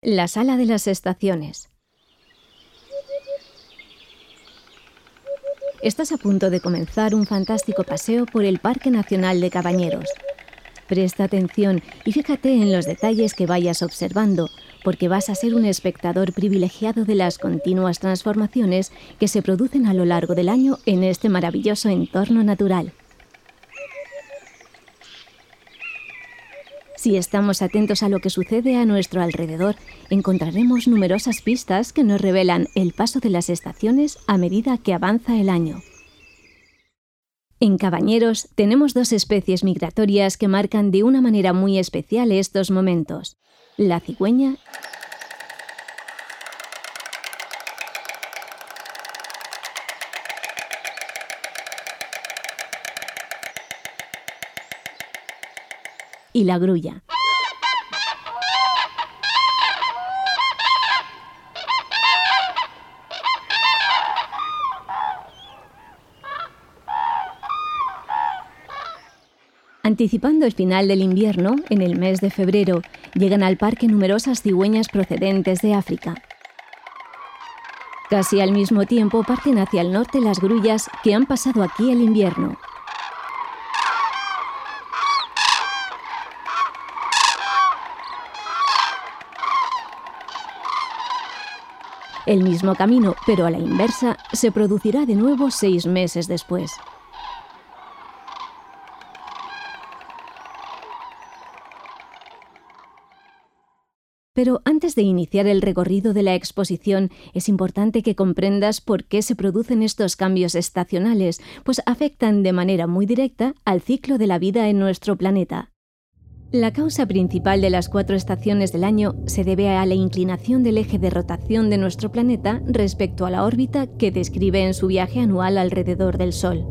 La sala de las estaciones. Estás a punto de comenzar un fantástico paseo por el Parque Nacional de Cabañeros. Presta atención y fíjate en los detalles que vayas observando, porque vas a ser un espectador privilegiado de las continuas transformaciones que se producen a lo largo del año en este maravilloso entorno natural. Si estamos atentos a lo que sucede a nuestro alrededor, encontraremos numerosas pistas que nos revelan el paso de las estaciones a medida que avanza el año. En Cabañeros tenemos dos especies migratorias que marcan de una manera muy especial estos momentos: la cigüeña y la grulla. Anticipando el final del invierno, en el mes de febrero, llegan al parque numerosas cigüeñas procedentes de África. Casi al mismo tiempo parten hacia el norte las grullas que han pasado aquí el invierno. El mismo camino, pero a la inversa, se producirá de nuevo 6 meses después. Pero antes de iniciar el recorrido de la exposición, es importante que comprendas por qué se producen estos cambios estacionales, pues afectan de manera muy directa al ciclo de la vida en nuestro planeta. La causa principal de las 4 estaciones del año se debe a la inclinación del eje de rotación de nuestro planeta respecto a la órbita que describe en su viaje anual alrededor del Sol.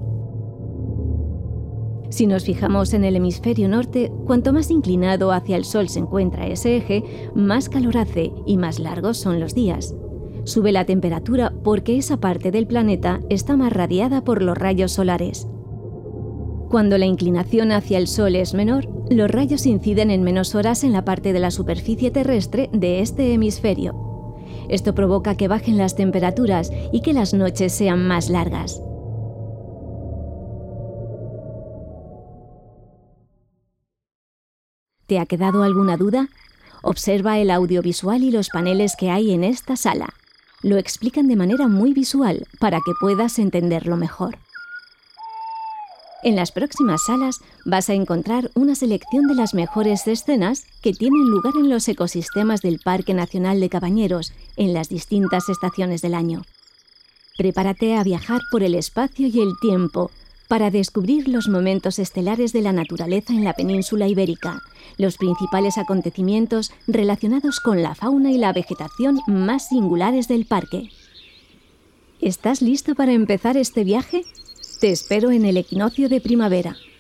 Si nos fijamos en el hemisferio norte, cuanto más inclinado hacia el Sol se encuentra ese eje, más calor hace y más largos son los días. Sube la temperatura porque esa parte del planeta está más radiada por los rayos solares. Cuando la inclinación hacia el Sol es menor, los rayos inciden en menos horas en la parte de la superficie terrestre de este hemisferio. Esto provoca que bajen las temperaturas y que las noches sean más largas. ¿Te ha quedado alguna duda? Observa el audiovisual y los paneles que hay en esta sala. Lo explican de manera muy visual para que puedas entenderlo mejor. En las próximas salas vas a encontrar una selección de las mejores escenas que tienen lugar en los ecosistemas del Parque Nacional de Cabañeros en las distintas estaciones del año. Prepárate a viajar por el espacio y el tiempo para descubrir los momentos estelares de la naturaleza en la península ibérica, los principales acontecimientos relacionados con la fauna y la vegetación más singulares del parque. ¿Estás listo para empezar este viaje? Te espero en el equinoccio de primavera.